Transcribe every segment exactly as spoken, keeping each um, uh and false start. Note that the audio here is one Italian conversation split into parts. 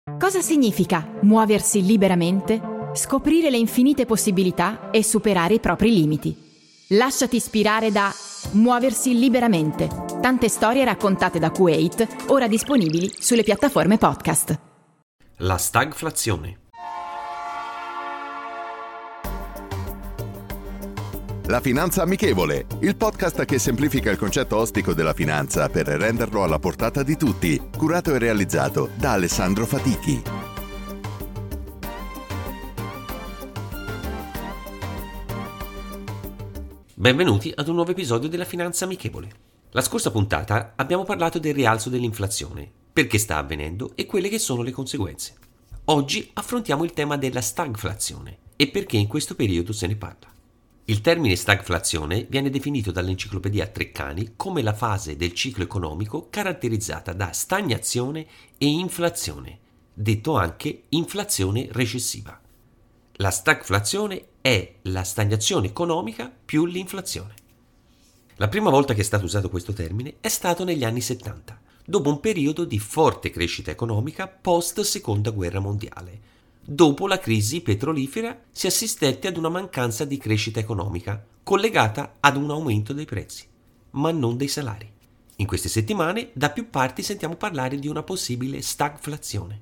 Cosa significa muoversi liberamente, scoprire le infinite possibilità e superare i propri limiti? Lasciati ispirare da Muoversi liberamente. Tante storie raccontate da Kuwait, ora disponibili sulle piattaforme podcast. La stagflazione. La Finanza Amichevole, il podcast che semplifica il concetto ostico della finanza per renderlo alla portata di tutti, curato e realizzato da Alessandro Fatichi. Benvenuti ad un nuovo episodio della Finanza Amichevole. La scorsa puntata abbiamo parlato del rialzo dell'inflazione, perché sta avvenendo e quelle che sono le conseguenze. Oggi affrontiamo il tema della stagflazione e perché in questo periodo se ne parla. Il termine stagflazione viene definito dall'enciclopedia Treccani come la fase del ciclo economico caratterizzata da stagnazione e inflazione, detto anche inflazione recessiva. La stagflazione è la stagnazione economica più l'inflazione. La prima volta che è stato usato questo termine è stato negli anni settanta, dopo un periodo di forte crescita economica post seconda guerra mondiale. Dopo la crisi petrolifera si assistette ad una mancanza di crescita economica collegata ad un aumento dei prezzi, ma non dei salari. In queste settimane da più parti sentiamo parlare di una possibile stagflazione.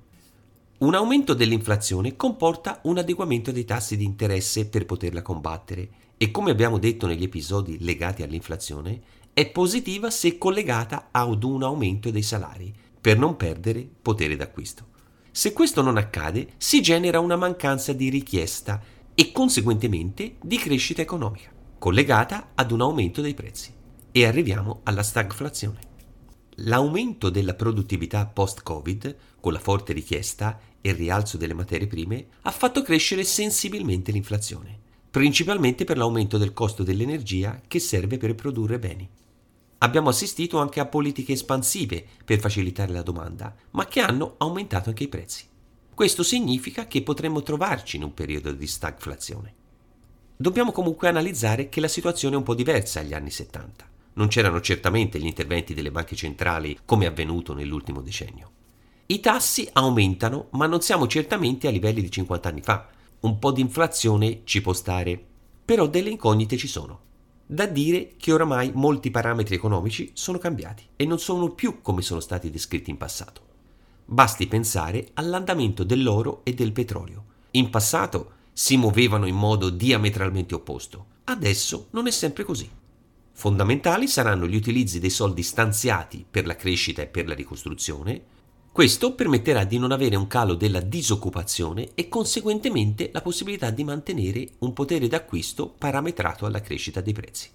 Un aumento dell'inflazione comporta un adeguamento dei tassi di interesse per poterla combattere e, come abbiamo detto negli episodi legati all'inflazione, è positiva se collegata ad un aumento dei salari per non perdere potere d'acquisto. Se questo non accade, si genera una mancanza di richiesta e conseguentemente di crescita economica, collegata ad un aumento dei prezzi. E arriviamo alla stagflazione. L'aumento della produttività post-Covid, con la forte richiesta e il rialzo delle materie prime, ha fatto crescere sensibilmente l'inflazione, principalmente per l'aumento del costo dell'energia che serve per produrre beni. Abbiamo assistito anche a politiche espansive per facilitare la domanda, ma che hanno aumentato anche i prezzi. Questo significa che potremmo trovarci in un periodo di stagflazione. Dobbiamo comunque analizzare che la situazione è un po' diversa agli anni settanta. Non c'erano certamente gli interventi delle banche centrali come è avvenuto nell'ultimo decennio. I tassi aumentano, ma non siamo certamente a livelli di cinquanta anni fa. Un po' di inflazione ci può stare, però delle incognite ci sono. Da dire che oramai molti parametri economici sono cambiati e non sono più come sono stati descritti in passato. Basti pensare all'andamento dell'oro e del petrolio. In passato si muovevano in modo diametralmente opposto, adesso non è sempre così. Fondamentali saranno gli utilizzi dei soldi stanziati per la crescita e per la ricostruzione. Questo permetterà di non avere un calo della disoccupazione e conseguentemente la possibilità di mantenere un potere d'acquisto parametrato alla crescita dei prezzi.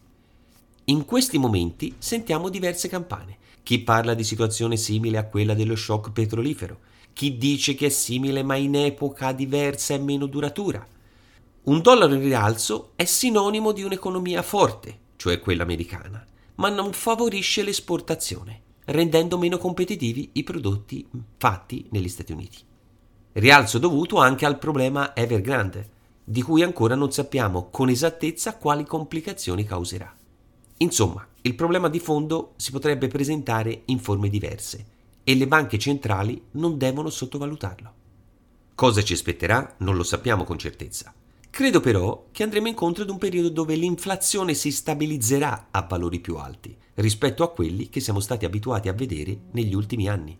In questi momenti sentiamo diverse campane. Chi parla di situazione simile a quella dello shock petrolifero, chi dice che è simile ma in epoca diversa e meno duratura. Un dollaro in rialzo è sinonimo di un'economia forte, cioè quella americana, ma non favorisce l'esportazione, rendendo meno competitivi i prodotti fatti negli Stati Uniti. Rialzo dovuto anche al problema Evergrande, di cui ancora non sappiamo con esattezza quali complicazioni causerà. Insomma, il problema di fondo si potrebbe presentare in forme diverse e le banche centrali non devono sottovalutarlo. Cosa ci aspetterà non lo sappiamo con certezza. Credo però che andremo incontro ad un periodo dove l'inflazione si stabilizzerà a valori più alti rispetto a quelli che siamo stati abituati a vedere negli ultimi anni.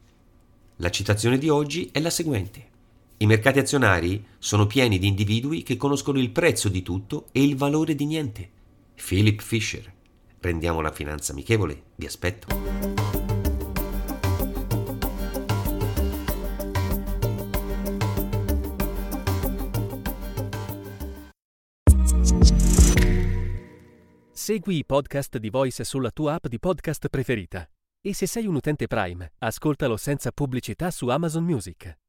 La citazione di oggi è la seguente. I mercati azionari sono pieni di individui che conoscono il prezzo di tutto e il valore di niente. Philip Fisher. Rendiamo la finanza amichevole. Vi aspetto. Segui i podcast di Voice sulla tua app di podcast preferita. E se sei un utente Prime, ascoltalo senza pubblicità su Amazon Music.